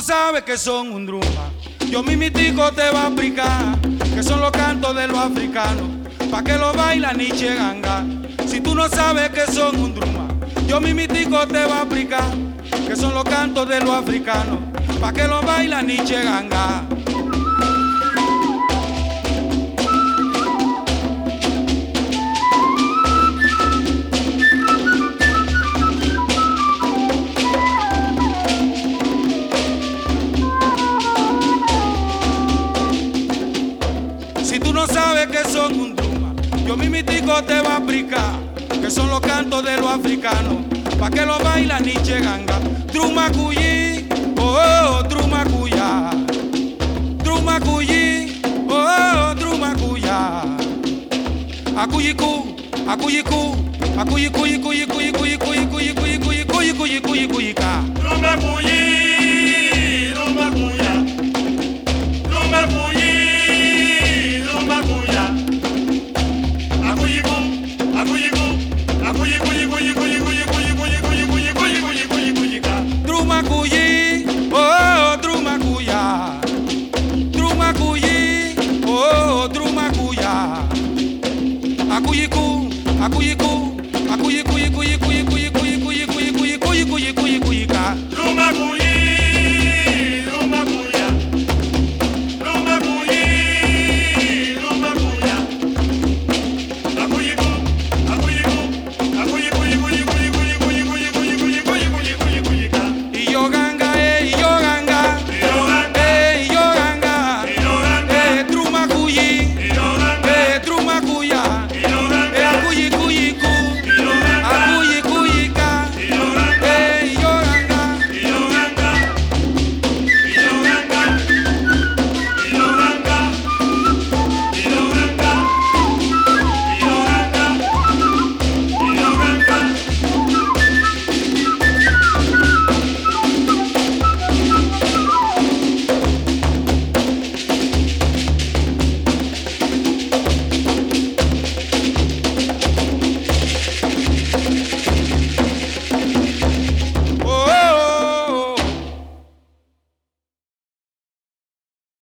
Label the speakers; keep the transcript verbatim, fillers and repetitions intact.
Speaker 1: sabes que son un druma, yo mimitico te va a explicar que son los cantos de los africanos, pa' que lo bailan y ganga. Si tú no sabes que son un druma, yo mimitico te va a explicar que son los cantos de los africanos, pa' que lo bailan y ganga. Si tú no sabes que son un druma, yo mimitico te va a explicar que son los cantos de los africanos, pa' que lo bailan y ganga. Druma cuyi, oh, oh, druma cuya. Druma cuyi, oh, oh, druma cuya. Akuyiku, akuyiku, akuyiku, kuyi, kuyi, kuyi, kuyi.